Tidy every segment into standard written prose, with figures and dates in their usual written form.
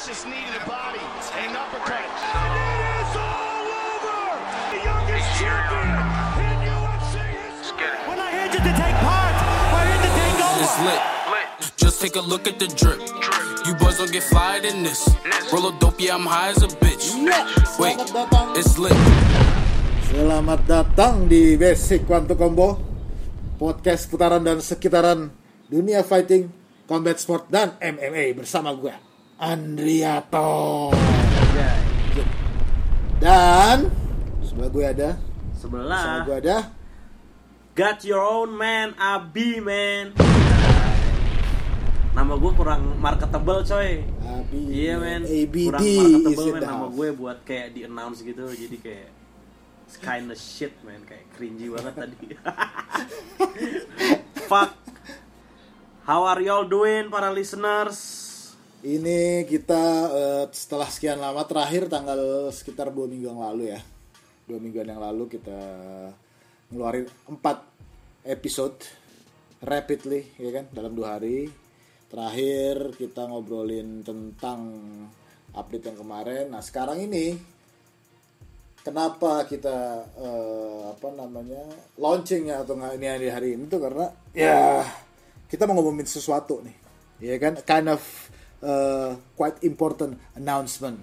vicious knee to the body and an uppercut. And it is all over! The youngest champion in UFC history! We're not here just to take part, we're here to take over! It's lit. Just take a look at the drip. You boys don't get flyer than this. Roll a dope, yeah, I'm high as a bitch. Wait, it's lit. Selamat datang di Basic One to Combo, podcast putaran dan sekitaran dunia fighting, combat sport, dan MMA bersama gue, Andriato. Dan sebelah gue ada Got Your Own Man, Abi man. Nama gue kurang marketable coy. Abi, iya men, ABD kurang marketable is in men the nama house. gue buat kayak di announce gitu. Jadi kayak it's kind of shit man, kayak cringy banget tadi. Fuck. How are y'all doing para listeners? Ini kita setelah sekian lama, terakhir tanggal sekitar 2 minggu yang lalu ya. 2 mingguan yang lalu kita ngeluarin 4 episode rapidly ya kan, dalam 2 hari. Terakhir kita ngobrolin tentang update yang kemarin. Nah sekarang ini kenapa kita launchingnya atau nggak ini hari ini tuh karena ya kita mau ngomongin sesuatu nih, ya kan, kind of quite important announcement,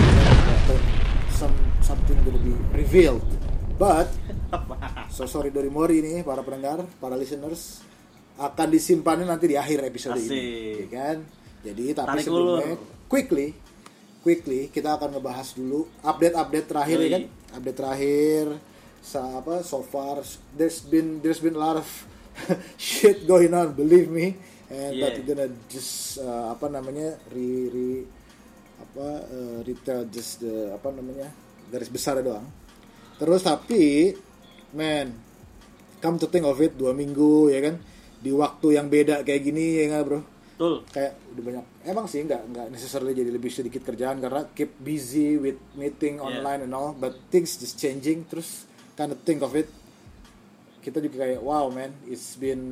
something gonna be revealed, but so sorry Dorimori nih para pendengar, para listeners, akan disimpannya nanti di akhir episode ini, ya kan? Jadi tapi sebelumnya quickly kita akan ngebahas dulu update terakhir ya kan? Update terakhir so far there's been a lot of shit going on, believe me, and but we're gonna just retell just the garis besar doang. Terus tapi man, come to think of it, 2 minggu ya kan, di waktu yang beda kayak gini ya nggak bro? Betul. Kayak udah banyak, emang sih nggak necessarily jadi lebih sedikit kerjaan karena keep busy with meeting online and all, but things just changing. Terus kind of think of it, kita juga kayak wow man, it's been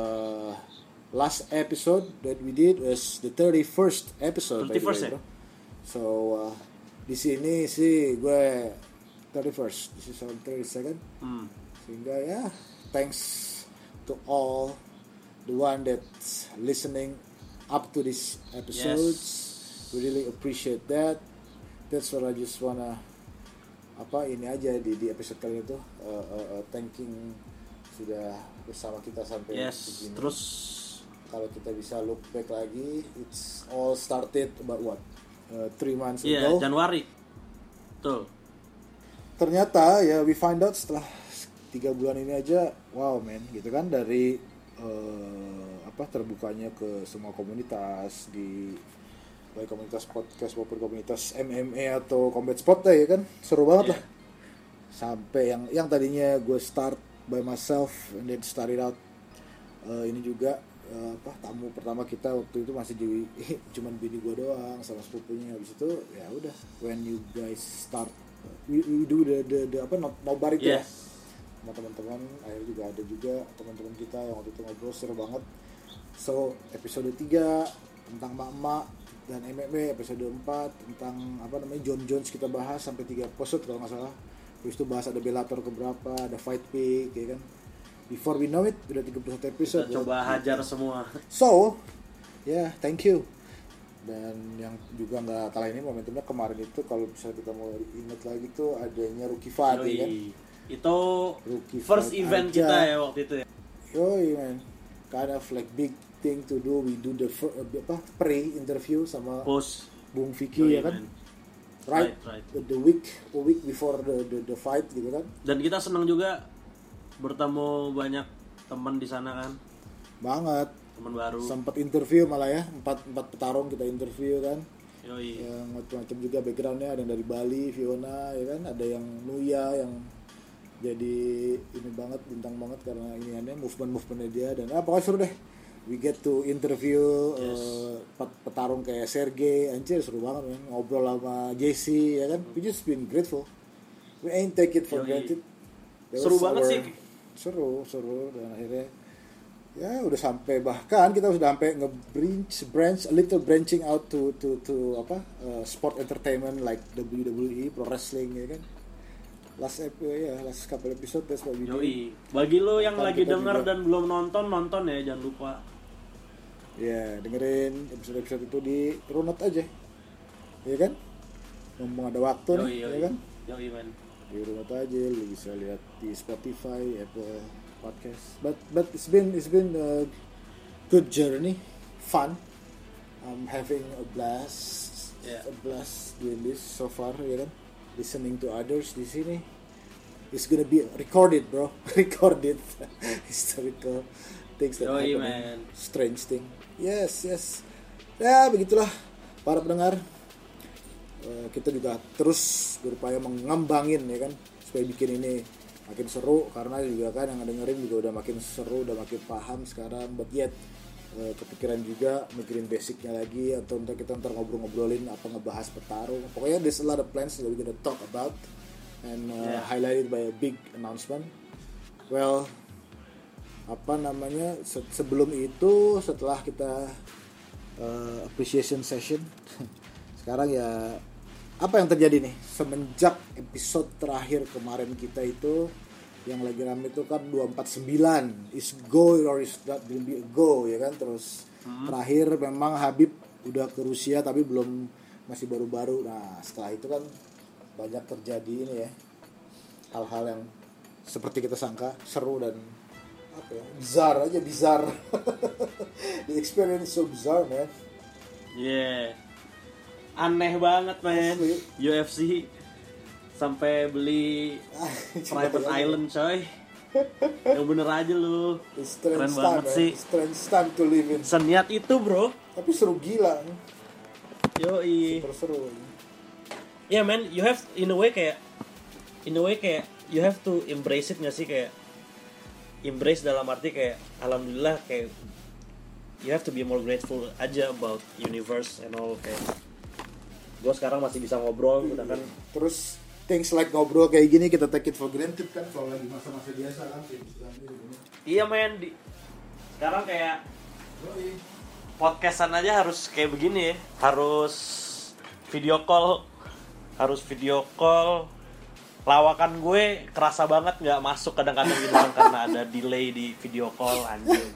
last episode that we did was the 31st episode 31st bro. So di sini sih gue 31st, this is our 32nd. Sehingga ya thanks to all the one that's listening up to these episodes. We really appreciate that. That's what I just wanna ini aja di episode kali itu thanking sudah bersama kita sampai begini. Terus kalau kita bisa look back lagi, it's all started about what 3 months ago. ago. Januari. Betul. Ternyata ya we find out setelah 3 bulan ini aja, wow man, gitu kan, dari terbukanya ke semua komunitas, di baik komunitas podcast maupun komunitas MMA atau combat sport ya kan, seru banget lah. Sampai yang tadinya gue start by myself and then started out ini juga tamu pertama kita waktu itu masih cuman bini gue doang sama sepupunya. Habis itu ya udah, when you guys start we do the nobar itu ya sama teman-teman. Akhirnya juga ada teman-teman kita yang waktu itu ngobrol seru banget. So episode 3 tentang mak-mak dan MMA, episode 4 tentang John Jones kita bahas sampai 3 episode kalau nggak salah. Terus itu bahas ada Bellator keberapa, ada Fight Week ya kan. Before we know it udah 31 episode. Kita coba hajar semua. So thank you. Dan yang juga nggak kalah ini momentumnya kemarin itu, kalau misalnya kita mau ingat lagi tuh adanya Rookie Fight ya kan. Itu Rookie first event aja. Kita ya waktu itu ya. Yoi man, kind of like big thing to do. We do the pre-interview sama post Bung Vicky ya kan. Right. The week before the fight gitu kan. Dan kita senang juga bertemu banyak teman di sana kan. Banget. Teman baru. Sempat interview malah ya, 4 petarung kita interview kan. Yoi. Yang macam-macam juga backgroundnya, ada yang dari Bali, Fiona ya kan, ada yang Nuya yang jadi ini banget, bintang banget karena iniannya, movementnya dia, dan pokoknya seru deh. We get to interview petarung kayak Sergey, anjir seru banget man. Ngobrol sama JC ya kan. We just been grateful. We ain't take it for granted. Seru banget sih. Seru dan akhirnya Ya udah sampai, bahkan kita sudah sampai branch a little branching out to sport entertainment like WWE, pro wrestling ya kan. Last couple episode that's what we do. Yoi. Bagi lo yang Ntar lagi kita denger juga- dan belum nonton ya, jangan lupa. Ya, dengerin episode-episode itu di runut aja. Ya kan? Ngomong ada waktu nih, ya kan? Yoi man. Di runut aja, lu bisa lihat di Spotify, Apple Podcast. But it's been a good journey, fun. I'm having a blast doing this so far, ya kan? Listening to others di sini. It's gonna be recorded, bro. Recorded historical things that Yoi, happen. man. Strange thing. Yes. Ya, begitulah para pendengar. Kita juga terus berupaya mengembangin ya kan, supaya bikin ini makin seru, karena juga kan yang dengerin juga udah makin seru, udah makin paham sekarang. But yet kepikiran juga mikirin basicnya lagi, atau untuk kita ntar ngobrolin apa, ngebahas petarung. Pokoknya there's a lot of plans that we're gonna talk about and highlighted by a big announcement. Well, sebelum itu, setelah kita appreciation session sekarang ya, apa yang terjadi nih semenjak episode terakhir kemarin kita itu, yang lagi rame itu kan 249 is go or is not gonna be a go ya kan. Terus terakhir memang Habib udah ke Rusia tapi masih baru-baru. Nah setelah itu kan banyak terjadi ini ya, hal-hal yang seperti kita sangka seru dan bizarre. The experience so bizarre, man. Yeah. Aneh banget, man. Asli. UFC sampai beli private island, coy. Yang bener aja lu. Keren banget sih. Strange time to live in. Seniat itu, bro. Tapi seru gila. Yoi. Super seru. Yeah, man, you have in a way kayak you have to embrace it nggak sih, kayak embrace dalam arti kayak alhamdulillah, kayak you have to be more grateful aja about universe and all. Kayak gue sekarang masih bisa ngobrol, sedangkan Terus things like ngobrol kayak gini kita take it for granted kan, kalau lagi masa-masa biasa kan. iya men, sekarang kayak podcastan aja harus kayak begini ya, harus video call. Lawakan gue kerasa banget nggak masuk kadang-kadang gitu kan, karena ada delay di video call, anjing.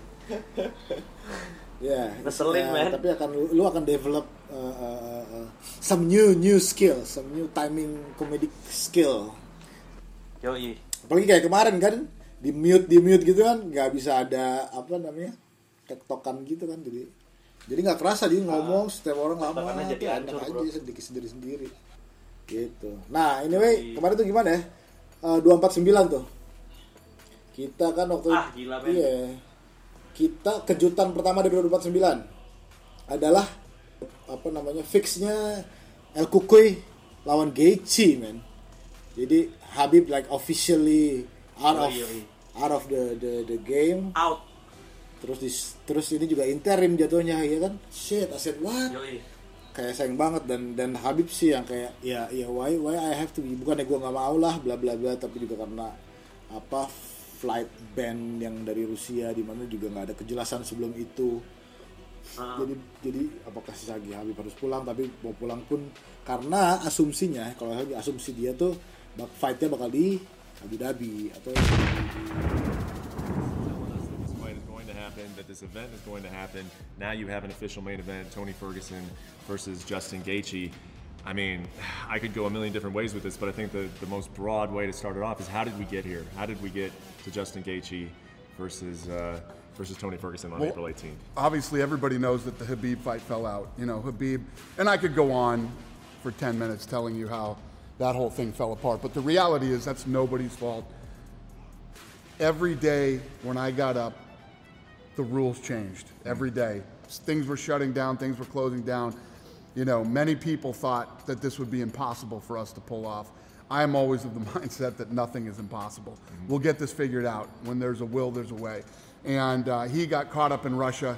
Ya, Ngeselin, man. Tapi lu akan develop some new skill, some new timing comedic skill. Yoi. Apalagi kayak kemarin kan, di mute gitu kan, nggak bisa ada tektokan gitu kan, jadi nggak kerasa dia ngomong setiap orang lama, Tektokannya jadi hancur, bro. aja sendiri gitu. Nah anyway, kemarin tuh gimana ya, 249 tuh kita kan waktu gila, men. iya, kita kejutan pertama dari 249 adalah fixnya El Cucuy lawan Gaethje, man. Jadi Habib like officially out of the game. Out. Terus ini juga interim jatuhnya ya kan. Shit, I said what? Yoi. Kayak sayang banget, dan Habib sih yang kayak ya why I have to be, bukannya gue nggak mau lah bla bla bla, tapi juga karena flight ban yang dari Rusia, di mana juga nggak ada kejelasan sebelum itu. Jadi apakah si Sagi Habib harus pulang, tapi mau pulang pun karena asumsinya, kalau asumsi dia tuh fightnya bakal di Abu Dhabi atau that this event is going to happen. Now you have an official main event, Tony Ferguson versus Justin Gaethje. I mean, I could go a million different ways with this, but I think the most broad way to start it off is, how did we get here? How did we get to Justin Gaethje versus Tony Ferguson on April 18th? Obviously, everybody knows that the Habib fight fell out. You know, Habib, and I could go on for 10 minutes telling you how that whole thing fell apart, but the reality is that's nobody's fault. Every day when I got up, the rules changed. Every day. Things were shutting down, things were closing down. You know, many people thought that this would be impossible for us to pull off. I am always of the mindset that nothing is impossible. We'll get this figured out. When there's a will, there's a way. And he got caught up in Russia.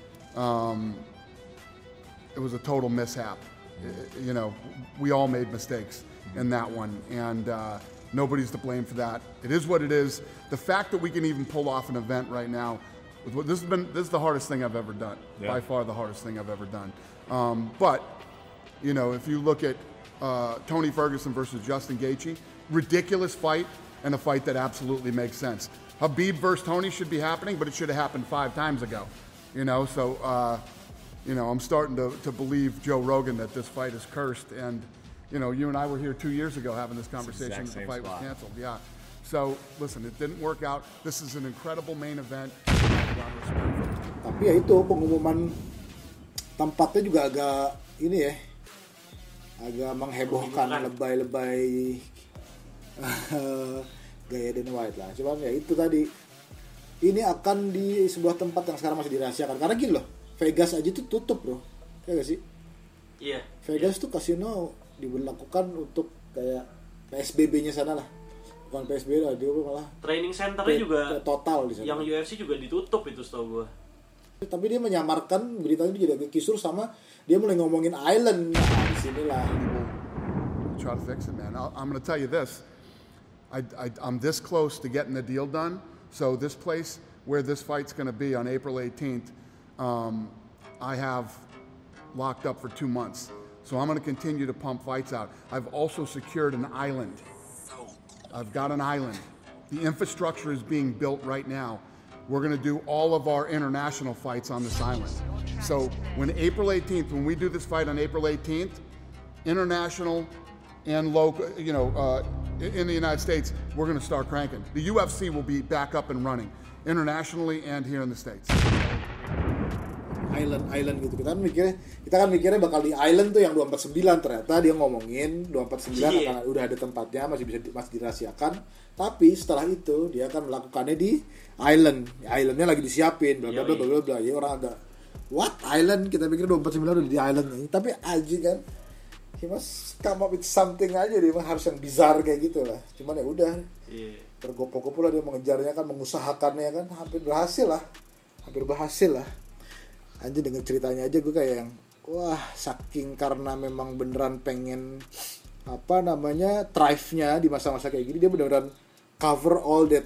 It was a total mishap. You know, we all made mistakes in that one. And nobody's to blame for that. It is what it is. The fact that we can even pull off an event right now This is the hardest thing I've ever done. Yeah. By far the hardest thing I've ever done. But you know, if you look at Tony Ferguson versus Justin Gaethje, ridiculous fight and a fight that absolutely makes sense. Khabib versus Tony should be happening, but it should have happened 5 times ago. You know, so you know, I'm starting to believe Joe Rogan that this fight is cursed. And you know, you and I were here 2 years ago having this conversation. The fight was canceled. Yeah. So listen, it didn't work out. This is an incredible main event. Tapi ya itu pengumuman tempatnya juga agak ini ya, agak menghebohkan, lebay-lebay gaya Dana White lah. Cuman ya itu tadi, ini akan di sebuah tempat yang sekarang masih dirahasiakan. Karena gini loh, Vegas aja tuh tutup bro, kayak gak sih? Iya. Vegas tuh kasino diberlakukan untuk kayak PSBB-nya sana lah. Bukan PSBB lah, dia malah training center-nya juga total di sana. Yang UFC juga ditutup itu setahu gua. Tapi dia menyamarkan beritanya jadi agak kisur sama dia mulai ngomongin island. Nah, di sinilah. Try to fix it, man. I'm going to tell you this. I'm this close to getting the deal done. So this place where this fight's going to be on April 18th, I have locked up for 2 months. So I'm going to continue to pump fights out. I've also secured an island. I've got an island. The infrastructure is being built right now. We're going to do all of our international fights on this island. So when April 18th, when we do this fight on April 18th, international and local, you know, in the United States, we're going to start cranking. The UFC will be back up and running internationally and here in the States. Island gitu. Kita kan mikirnya bakal di island tuh yang 249, ternyata dia ngomongin 249 akan udah ada tempatnya, masih dirahasiakan. Tapi setelah itu dia akan melakukannya di island. Islandnya lagi disiapin, bla bla bla bla bla. Ya orang agak what island? Kita pikir 249 udah di island nih. Tapi aja kan, he must come up with something aja, dia harus yang bizarre kayak gitu lah. Cuman ya udah, tergopoh-gopoh lah dia mengejarnya kan, mengusahakannya kan, hampir berhasil lah. Anjir dengan ceritanya aja gue kayak yang wah, saking karena memang beneran pengen apa namanya thrive-nya di masa-masa kayak gini, dia beneran cover all that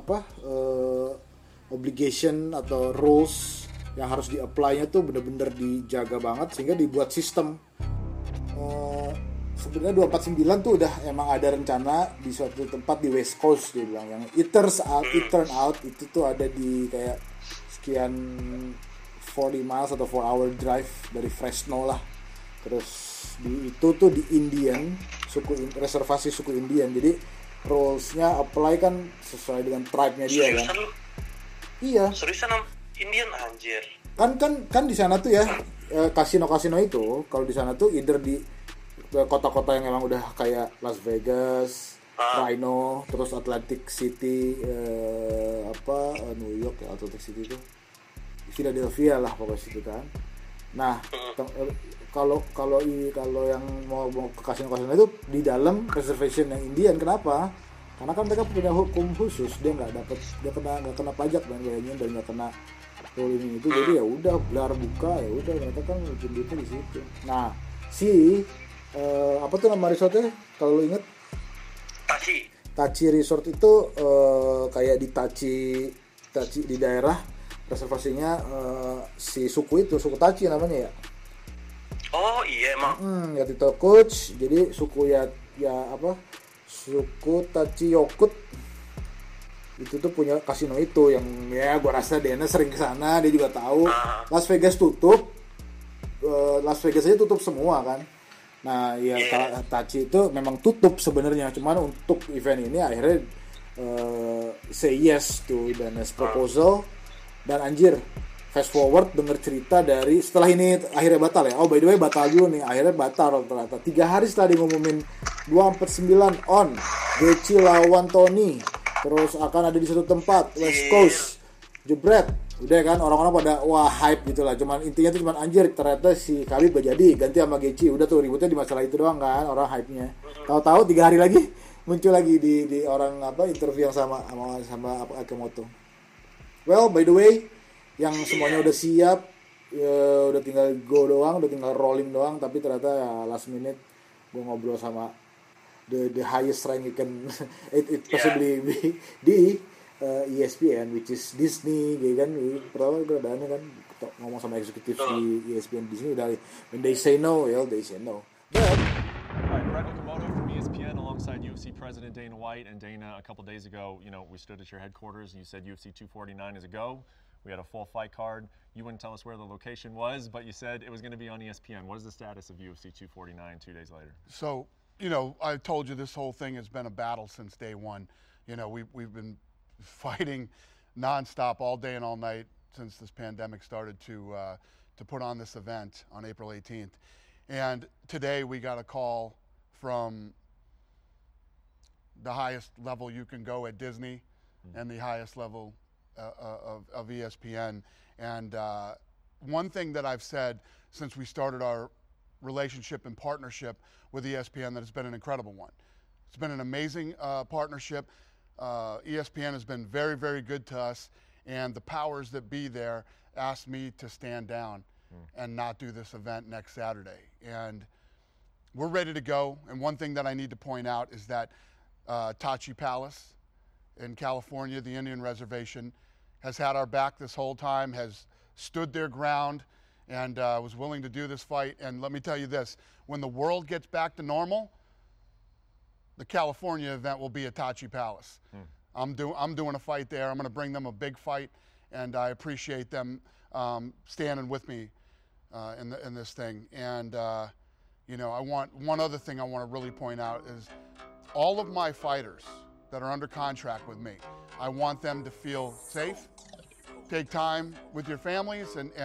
obligation atau rules yang harus di-apply-nya tuh bener-bener dijaga banget sehingga dibuat sistem. Sebenarnya 249 tuh udah emang ada rencana di suatu tempat di West Coast, dia bilang yang It Turn Out itu tuh ada di kayak sekian 40 miles atau 4 hour drive dari Fresno lah. Terus itu tuh di Indian, reservasi suku Indian. Jadi rules-nya apply kan sesuai dengan tribe-nya dia kan. Lu? Iya. Seriusan Indian anjir. Kan di sana tuh ya kasino-kasino itu kalau di sana tuh either di kota-kota yang emang udah kayak Las Vegas, Reno, terus Atlantic City, New York ya, Atlantic City itu Philadelphia lah pokoknya situ kan. Nah, kalau yang mau ke kasino-kasino itu di dalam reservation yang Indian. Kenapa? Karena kan mereka punya hukum khusus, dia nggak kena pajak dan kayaknya, dan nggak kena rule ini itu. Jadi ya udah blar buka ya udah, mereka kan duitnya di situ. Nah, apa tuh nama resortnya kalau lu inget? Tachi Resort itu kayak di Tachi di daerah reservasinya si suku Tachi namanya ya. Oh iya emang. Ya Tito Coach. Jadi suku suku Tachi Yokut itu tuh punya kasino itu yang ya gua rasa Dana sering kesana, dia juga tahu. Las Vegas tutup, Las Vegas aja tutup semua kan. Nah ya Tachi itu memang tutup sebenarnya, cuman untuk event ini akhirnya say yes to Dana's proposal. Dan anjir, fast forward denger cerita dari setelah ini akhirnya batal ya. Oh by the way batal dulu nih, akhirnya batal ternyata 3 hari setelah dia ngumumin 249 on Gaethje lawan Tony, terus akan ada di satu tempat West Coast, jebret udah kan, orang-orang pada wah hype gitu lah. Cuman intinya tuh cuman anjir, ternyata si Khabib gak jadi ganti sama Gaethje, udah tuh ributnya di masalah itu doang kan, orang hype-nya. Tahu-tahu 3 hari lagi muncul lagi di orang interview yang sama Akimoto. Well, by the way, yang semuanya udah siap, ya, udah tinggal go doang, udah tinggal rolling doang. Tapi ternyata ya, last minute gue ngobrol sama the highest rank you can it possibly be di ESPN, which is Disney, gitu kan. Pertama perbedaannya kan ngomong sama eksekutif di ESPN Disney udah when they say no, they say no. But All right, Brett Okamoto from ESPN alongside UFC President Dana White. And Dana, a couple days ago, we stood at your headquarters and you said UFC 249 is a go. We had a full fight card. You wouldn't tell us where the location was, but you said it was going to be on ESPN. What is the status of UFC 249 2 days later? So, I told you this whole thing has been a battle since day one. We've been fighting nonstop all day and all night since this pandemic started to put on this event on April 18th. And today we got a call from the highest level you can go at Disney and the highest level of ESPN. And one thing that I've said since we started our relationship and partnership with ESPN, that it's been an incredible one. It's been an amazing partnership. ESPN has been very, very good to us, and the powers that be there asked me to stand down and not do this event next Saturday. And we're ready to go. And one thing that I need to point out is that Tachi Palace in California, the Indian Reservation, has had our back this whole time, has stood their ground, and was willing to do this fight. And let me tell you this, when the world gets back to normal, the California event will be at Tachi Palace. I'm doing a fight there. I'm going to bring them a big fight, and I appreciate them standing with me in this thing. And I want one other thing I want to really point out is all of my fighters that are under contract with me, I want them to feel safe, take time with your families, and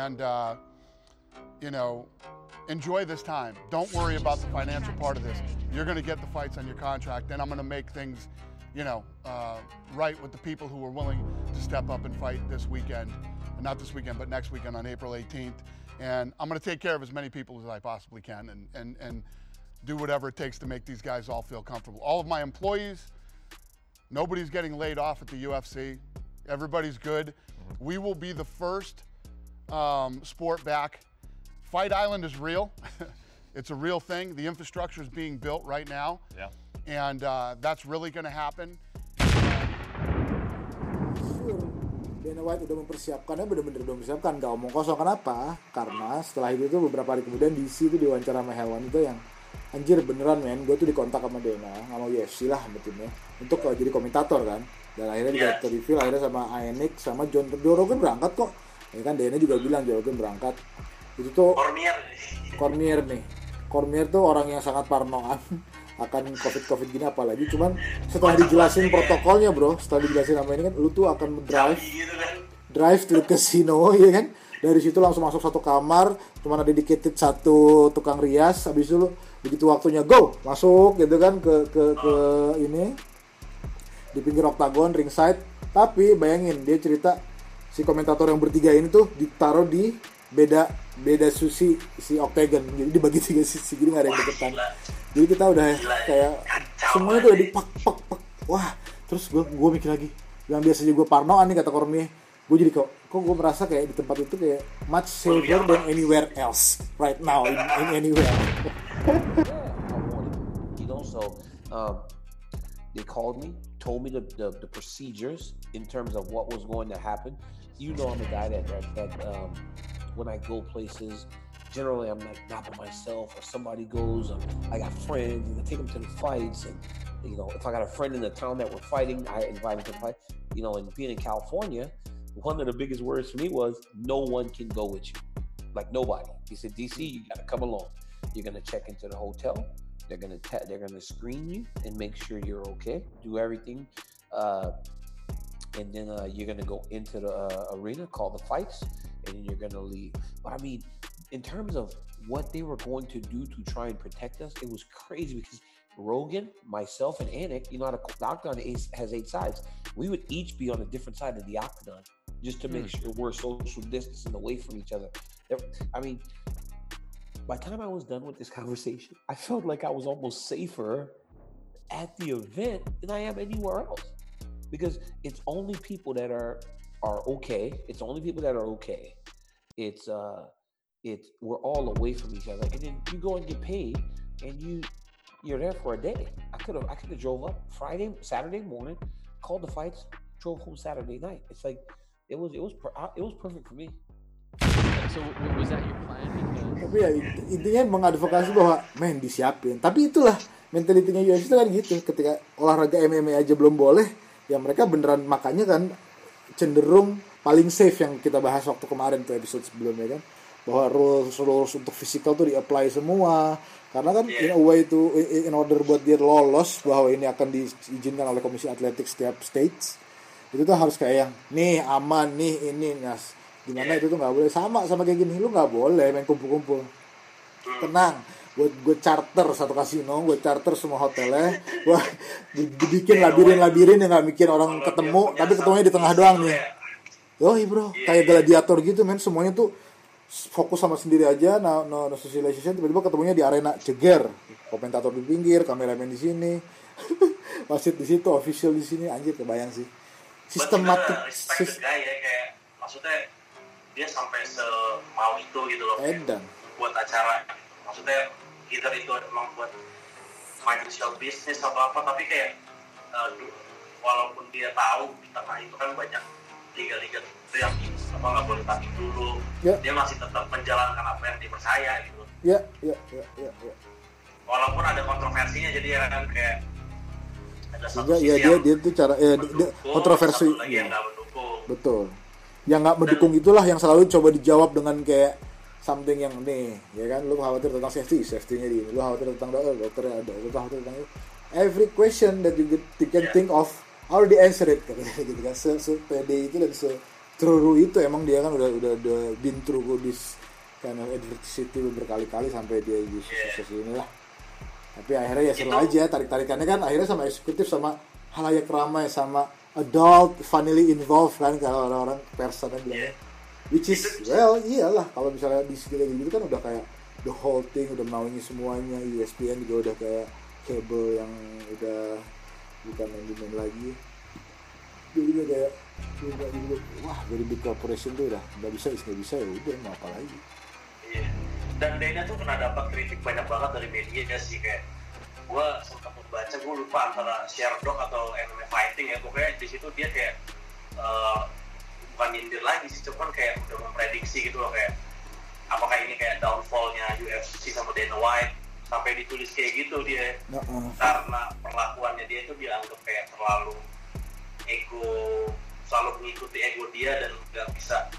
enjoy this time. Don't worry about the financial part of this. You're going to get the fights on your contract, and I'm going to make things, right with the people who are willing to step up and fight this weekend. Not this weekend, but next weekend on April 18th. And I'm going to take care of as many people as I possibly can and do whatever it takes to make these guys all feel comfortable. All of my employees, nobody's getting laid off at the UFC. Everybody's good. We will be the first sport back. Fight Island is real. It's a real thing. The infrastructure is being built right now. Yeah. And that's really going to happen. Dana White udah mempersiapkannya, benar-benar udah mempersiapkan, gak omong kosong. Kenapa? Karena setelah itu tuh beberapa hari kemudian DC itu diwawancara sama Helwan itu yang anjir beneran men, gue tuh dikontak sama Dana, sama UFC lah sama timnya untuk jadi komentator kan. Dan akhirnya juga reveal akhirnya sama Aenik sama Joe Rogan berangkat kok. Ya kan Dana juga bilang Joe Rogan berangkat. Itu tuh Cormier nih. Cormier tuh orang yang sangat parnoan akan COVID gini, apalagi cuman setelah dijelasin protokolnya bro, setelah dijelasin apa ini kan lu tuh akan drive to the casino ya kan, dari situ langsung masuk satu kamar, cuman ada dedicated satu tukang rias, habis itu lu begitu waktunya go masuk gitu kan ke ini di pinggir oktagon ringside. Tapi bayangin dia cerita si komentator yang bertiga ini tuh ditaruh di beda susi si oktagon, jadi dibagi 3 sisi, jadi nggak ada yang deketan. Jadi kita udah kayak semuanya tuh udah pak. Wah, terus gue mikir lagi, yang biasanya gue parnoan nih kata Cormier, gue jadi kok gue merasa kayak di tempat itu kayak much safer than anywhere else right now in anywhere. So they called me, told me the procedures in terms of what was going to happen. I'm a guy that when I go places, generally I'm like not by myself, or somebody goes, I got friends, and I take them to the fights, and if I got a friend in the town that we're fighting, I invite him to fight. And being in California, one of the biggest words for me was no one can go with you, like nobody. He said, DC, you gotta come along. You're gonna check into the hotel. They're gonna screen you and make sure you're okay. Do everything, and then you're gonna go into the arena, call the fights, and then you're gonna leave. But I mean, in terms of what they were going to do to try and protect us, it was crazy because Rogan, myself, and Anik, how the octagon has 8 sides. We would each be on a different side of the octagon just to make sure we're social distancing away from each other. I mean, by the time I was done with this conversation, I felt like I was almost safer at the event than I am anywhere else, because it's only people that are okay. It's only people that are okay. It's we're all away from each other, and then you go and get paid, and you're there for a day. I could have drove up Saturday morning, called the fights, drove home Saturday night. It's like it was perfect for me. So was that your plan? Tapi ya intinya mengadvokasi bahwa disiapin. Tapi itulah mentalitinya UFC itu kan gitu. Ketika olahraga MMA aja belum boleh, ya mereka beneran makanya kan cenderung paling safe yang kita bahas waktu kemarin tuh episode sebelumnya kan, bahwa rules untuk physical tuh di-apply semua. Karena kan in a way itu in order buat dia lolos bahwa ini akan diizinkan oleh Komisi Atletik setiap states, itu tuh harus kayak yang nih aman nih ini nas, dimana itu tuh nggak boleh sama kayak gini, lu nggak boleh main kumpul-kumpul. Tenang, gue charter satu kasino, gue charter semua hotelnya, gue bikin labirin yang nggak bikin orang ketemu, tapi ketemunya di tengah doang nih. Yoi bro, kayak gladiator gitu men, semuanya tuh fokus sama sendiri aja, no socialization, tiba-tiba ketemunya di arena, jeger, komentator di pinggir, kameramen di sini, wasit di situ, official di sini, anjir kebayang sih. Sistematik. Respect guy ya, kayak maksudnya dia sampai semau itu gitu loh. Edan. Buat acara, maksudnya either itu emang buat financial business atau apa, tapi kayak walaupun dia tahu di tengah itu kan banyak liga-liga itu yang nggak boleh tanding dulu, dia masih tetap menjalankan apa yang dipercaya gitu. Ya. Walaupun ada kontroversinya, jadi ya kan kayak ada satu sisi dia tuh cara kontroversi. Satu lagi yang nggak mendukung. Betul. Yang nggak mendukung itulah yang selalu coba dijawab dengan kayak something yang nih, ya kan, lu khawatir tentang safety-nya di ini, lu khawatir tentang dokternya ada, lu khawatir tentang every question that you can think of. Already answer it gitu kan, pede itu dan true itu emang dia kan udah been through this kind of adversity berkali-kali sampai dia di sukses ini lah. Tapi akhirnya ya seru aja, tarik-tarikannya kan akhirnya sama eksekutif, sama halayak ramai, sama adult finally involved kan, kalau orang-orang pers kan bilangnya, which is well iyalah, kalau misalnya di sini gitu kan udah kayak the whole thing udah menaungi semuanya, ESPN juga udah kayak cable yang udah bukan main lagi, jadi kayak wah very big corporation tuh udah nggak bisa ya udah mau apa lagi. Iya. Dan Dana tuh pernah dapat kritik banyak banget dari media sih, kayak gue sempat membaca, gue lupa antara Sherdog atau MMA Fighting ya, pokoknya di situ dia kayak bukan nyindir lagi sih, cuman kayak udah memprediksi gitu loh, kayak apakah ini kayak downfallnya UFC sama Dana White, sampai ditulis kayak gitu dia, karena perlakuannya dia itu dianggap kayak terlalu ego, selalu mengikuti ego dia dan nggak bisa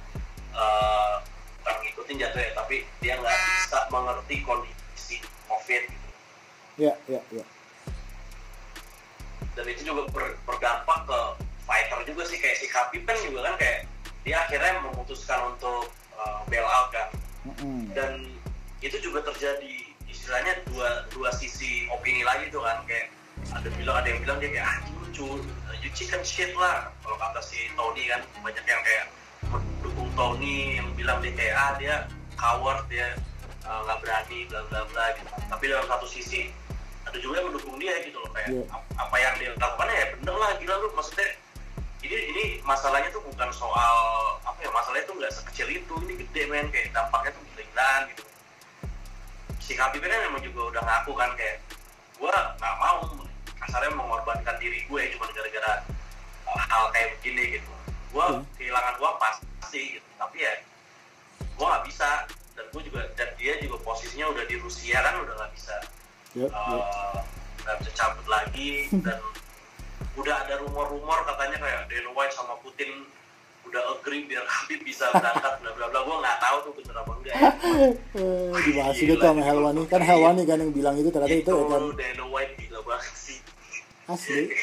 bukan ngikutin jatuh ya, tapi dia nggak bisa mengerti kondisi COVID gitu. Ya. Dan itu juga berdampak ke fighter juga sih, kayak si Khabib kan juga kan kayak dia akhirnya memutuskan untuk bail out kan, dan itu juga terjadi istilahnya dua sisi opini lagi tuh kan, kayak ada yang bilang dia kayak lucu, you chicken shit lah kalau kata si Tony kan, banyak yang kayak mendukung Tony yang bilang dia kayak dia coward, dia nggak berani bla bla bla gitu. Tapi dalam satu sisi ada juga yang mendukung dia gitu loh, kayak apa yang dia lakukan ya bener lah, gila lu, maksudnya ini masalahnya tuh bukan soal apa ya, masalahnya tuh nggak sekecil itu, ini gede men, kayak dampaknya tuh gila-gilaan gitu. Si Khabib kan memang juga udah ngaku kan, kayak gue nggak mau kasarnya mengorbankan diri gue cuma gara-gara hal kayak begini gitu. Gue kehilangan uang pasti gitu, tapi ya gue nggak bisa, dan dia juga posisinya udah di Rusia kan, udah nggak bisa nggak bisa cabut lagi, dan udah ada rumor-rumor katanya kayak Dana White sama Putin udah agree biar Khabib bisa berangkat bla bla bla. Gue nggak tahu tuh bener apa enggak ya. Dibahas juga tuh sama Helwani kan yang bilang itu ternyata itu ya kan. Dana White gila banget sih. Asli.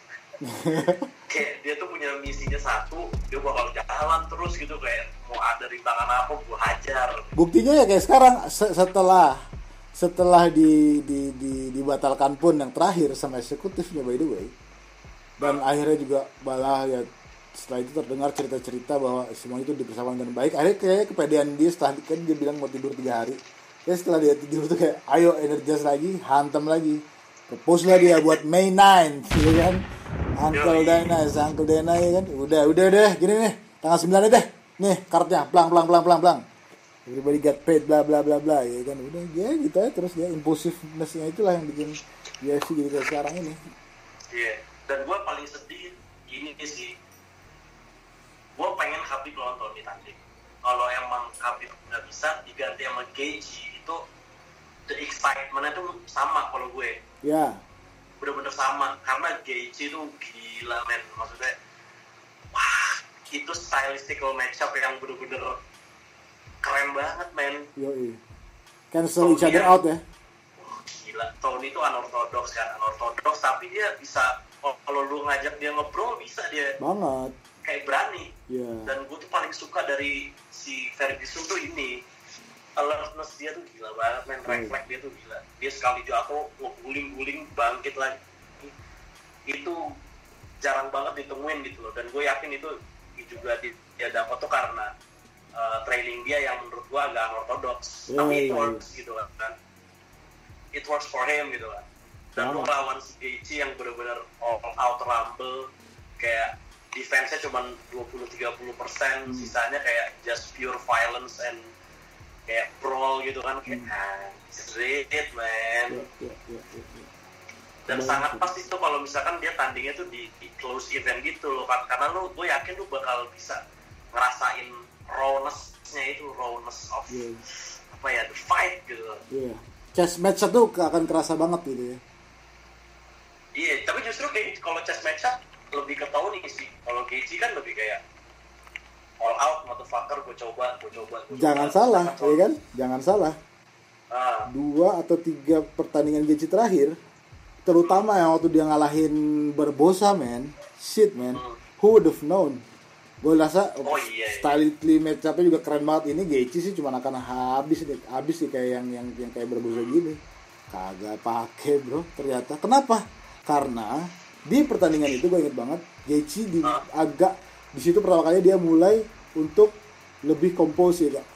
Kayak dia tuh punya misinya satu, dia bakal jalan terus gitu, kayak mau ada rintangan apa gue hajar. Buktinya ya kayak sekarang setelah dibatalkan pun yang terakhir sama eksekutifnya by the way, dan akhirnya juga balah ya, setelah itu terdengar cerita-cerita bahwa semua itu dipersiapkan dengan baik. Akhirnya kayak kepedean dia, setelah kan dia bilang mau tidur 3 hari, ya setelah dia tidur tuh kayak ayo energis lagi, hantam lagi, propose lah dia buat May 9 gitu kan. Uncle Dana ya kan, udah deh gini nih, tanggal 9 deh nih kartunya, plang everybody get paid bla bla bla bla ya kan, udah ya gitu aja terus. Dia impulsiveness-nya itulah yang bikin UFC gitu kayak sekarang ini. Iya, dan gue paling sedih gini sih, gue pengen Khabib lawan Tony tanding. Kalau emang Khabib nggak bisa diganti sama Gaethje, itu the excitement-nya tuh sama kalau gue. Ya. Bener-bener sama, karena Gaethje itu gila men, maksudnya wah, itu stylistical matchup yang bener-bener keren banget men. Yoi. Cancel each other out ya. Gila, Tony itu unorthodox kan, unorthodox tapi dia bisa, kalau lu ngajak dia ngobrol bisa dia banget kayak berani. Yeah. Dan gue tuh paling suka dari si Ferguson tuh ini, alertness dia tuh gila banget men, refleks dia tuh gila. Dia sekali jatuh guling-guling bangkit lagi, itu jarang banget ditemuin gitu loh. Dan gue yakin itu juga dia dapat tuh karena training dia yang menurut gue agak unorthodox, tapi it works gitu kan. It works for him gitu kan. Dan lu lawan si Gaethje yang benar-benar all out rumble, kayak defense-nya cuma 20-30%, sisanya kayak just pure violence and kayak brawl gitu kan, kayak great man. Dan sangat pas itu kalau misalkan dia tandingnya tuh di close event gitu loh, karena gue yakin lu bakal bisa ngerasain rawness-nya itu, rawness of apa ya, the fight gitu. Chess match tuh akan kerasa banget gitu ya. Iya, tapi justru kayak kalau chess match lebih ke Tony sih. Kalau Gaethje kan lebih kayak all out motherfucker, gue coba. Jangan salah, ya kan? Jangan salah. 2 atau 3 pertandingan Gaethje terakhir, terutama yang waktu dia ngalahin Barbosa, man. Shit, man. Who would have known? Gue rasa stylically match-up-nya juga keren banget. Ini Gaethje sih cuma akan habis sih kayak yang kayak Barbosa gini. Kagak pakai, bro. Ternyata. Kenapa? Karena di pertandingan itu gue inget banget Gaethje agak di situ pertama kali dia mulai untuk lebih compose ya, Kak.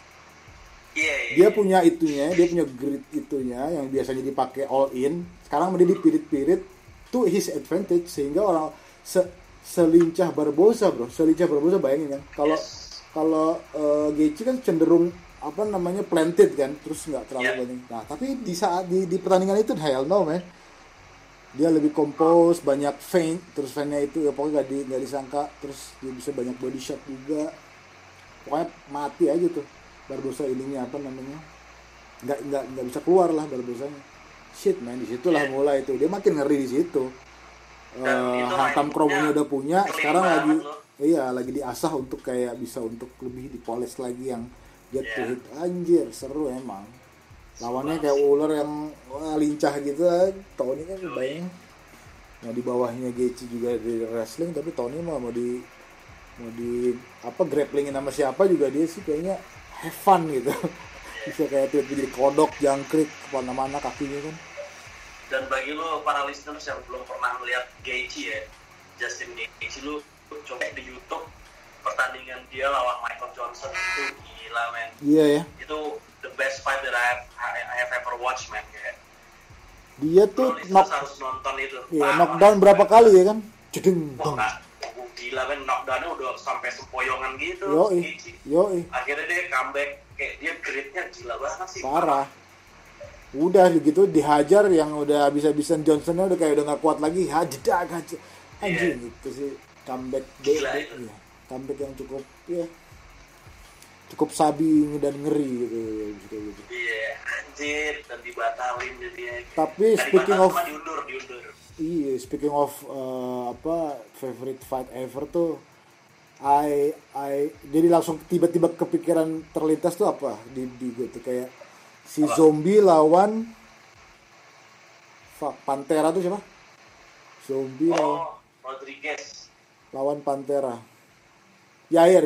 Dia punya itunya, dia punya grit itunya yang biasanya dipakai all in. Sekarang dia dipirit-pirit to his advantage, sehingga orang selincah Barbosa, bro. Selincah Barbosa, bayangin kan. Kalau Gaethje kan cenderung apa namanya planted kan, terus nggak terlalu banyak. Nah, tapi di saat di pertandingan itu hell no, man. Dia lebih compose, banyak feint, terus feintnya itu ya pokoknya nggak disangka, terus dia bisa banyak body shot juga. Pokoknya mati aja tuh Barbosa ininya apa namanya, nggak bisa keluar lah Barbosanya. Shit man, disitulah mulai itu dia makin ngeri di situ. Hantam kromonya udah punya, sekarang lagi diasah untuk kayak bisa untuk lebih dipoles lagi yang get to hit. Anjir, seru emang. Lawannya kayak ular yang lincah gitu. Tony kan bayangin. Nah di bawahnya Gaethje juga di wrestling, tapi Tony mah mau di apa grapplingin sama siapa juga dia sih kayaknya have fun gitu. Bisa kayak tiba-tiba jadi kodok, jangkrik kemana-mana kakinya kan. Dan bagi lo para listeners yang belum pernah melihat Gaethje ya, Justin Gaethje, lu coba di YouTube pertandingan dia lawan Michael Johnson itu gila men. Iya ya. Itu the best fight that I have ever watched man. Kayak dia tuh harus nonton itu. Iya, knockdown berapa kali ya kan? Jedeng. Gila kan, knockdownnya udah sampai sempoyongan gitu. Yoi. Akhirnya dia comeback, kayak dia gritnya gila banget sih. Parah. Udah gitu dihajar yang udah habis-habisan Johnsonnya udah kayak udah nggak kuat lagi, hajar anjing gitu sih, comeback gila itu. Iya. Comeback yang cukup sabi dan ngeri gitu. Iya, anjir, dan dibatalin jadinya. Tapi speaking of diundur. Iya, speaking of favorite fight ever tuh, jadi langsung tiba-tiba kepikiran terlintas tuh apa di gue tuh kayak si Zombie lawan Pantera tuh siapa? Zombie Rodriguez lawan Pantera. Yair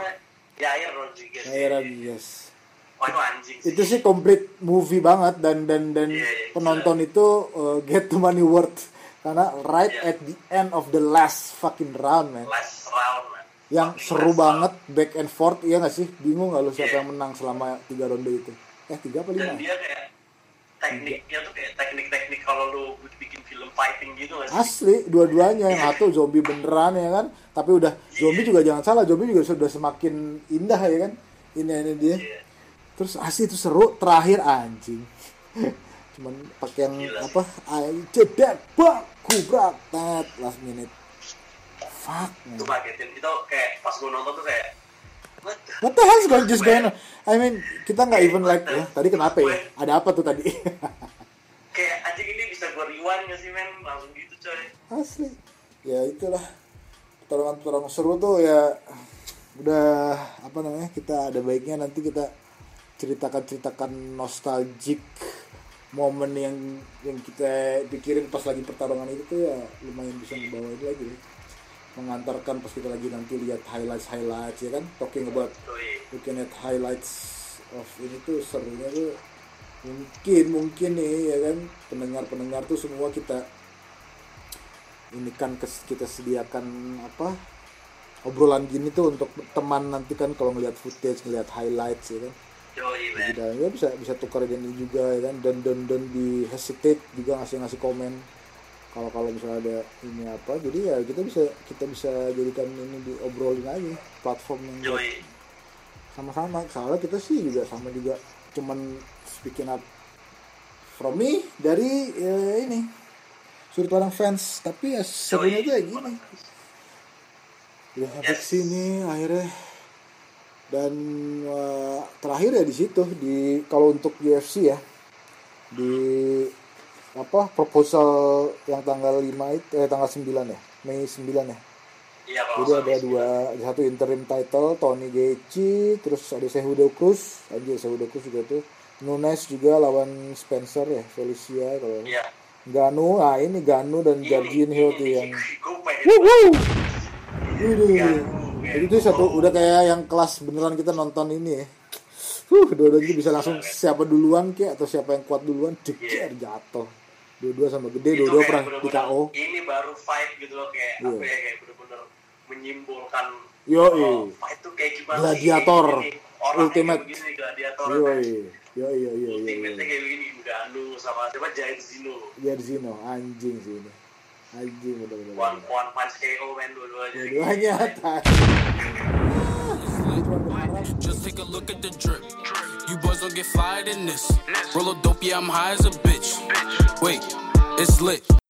Rodriguez. Oh, itu anjing sih. Itu sih complete movie banget dan penonton itu get the money worth karena at the end of the last fucking round man. Last round man. Yang seru banget back and forth, iya nggak sih? Bingung nggak lu siapa yang menang selama 3 ronde itu? 3 apa 5? Dan dia kayak tekniknya tuh kayak teknik kalau lu bikin film fighting gitu nggak sih? Asli, dua-duanya yang satu zombie beneran ya kan? Tapi udah zombie juga jangan salah, zombie juga sudah semakin indah ya kan? Ini dia. Terus asli itu seru, terakhir anjing. Cuman pakai yang apa? Jeda bak kubrak last minute. fuck Itu kagetin. Itu kayak pas gue nonton tuh kayak what the hell is going on? I mean, kita nggak even like, tadi kenapa ya? Ada apa tuh tadi? kayak anjing ini bisa gue rewind nggak sih men? Langsung gitu coy. Asli. Ya itulah. Pertarungan seru tuh ya. Udah apa namanya? Kita ada baiknya nanti kita ceritakan nostalgic momen yang kita pikirin pas lagi pertarungan itu tuh ya lumayan bisa ngebawa itu lagi ya. Mengantarkan pas kita lagi nanti lihat highlights ya kan, talking about looking at highlights of ini tuh serunya tuh mungkin nih ya kan, pendengar tuh semua kita ini kan kita sediakan apa obrolan gini tuh untuk teman nanti kan kalau ngelihat footage, ngelihat highlights ya kan. Jadi ya bisa tukar ini juga ya kan, dan di hesitate juga ngasih komen kalau misalnya ada ini apa, jadi ya kita bisa jadikan ini diobrolin aja platform yang sama-sama. Soalnya kita sih juga cuman speaking up from me dari ini sudut pandang fans, tapi ya serunya tuh kayak gini udah sampai sini akhirnya. Dan terakhir ya di situ kalau untuk UFC ya di apa proposal yang tanggal 5 tanggal 9 ya, Mei 9 ya. Iya, jadi ada satu interim title Tony Gaethje, terus ada Cejudo Cruz juga tuh, Nunes juga lawan Spencer ya, Felicia kalau Ganu, ini Ganu dan Jorginho tuh yang jadi itu satu udah kayak yang kelas beneran kita nonton ini ya. Dua-duanya bisa langsung siapa duluan kayak atau siapa yang kuat duluan jatuh. Dua-dua sama gede, dua-dua pernah di KO. Ini baru fight gitu loh kayak apa ya, kayak bener-bener menyimpulkan fight tuh kayak gimana gladiator ultimate begini gladiator ultimate iya. kayak begini Ganu sama siapa Jairzinho anjing sih ini. Anjing bener-bener. One punch KO men dua-duanya. Dua-duanya Just take a look at the drip. You boys don't get fired in this. Roll a dope, yeah, I'm high as a bitch. Wait, it's lit.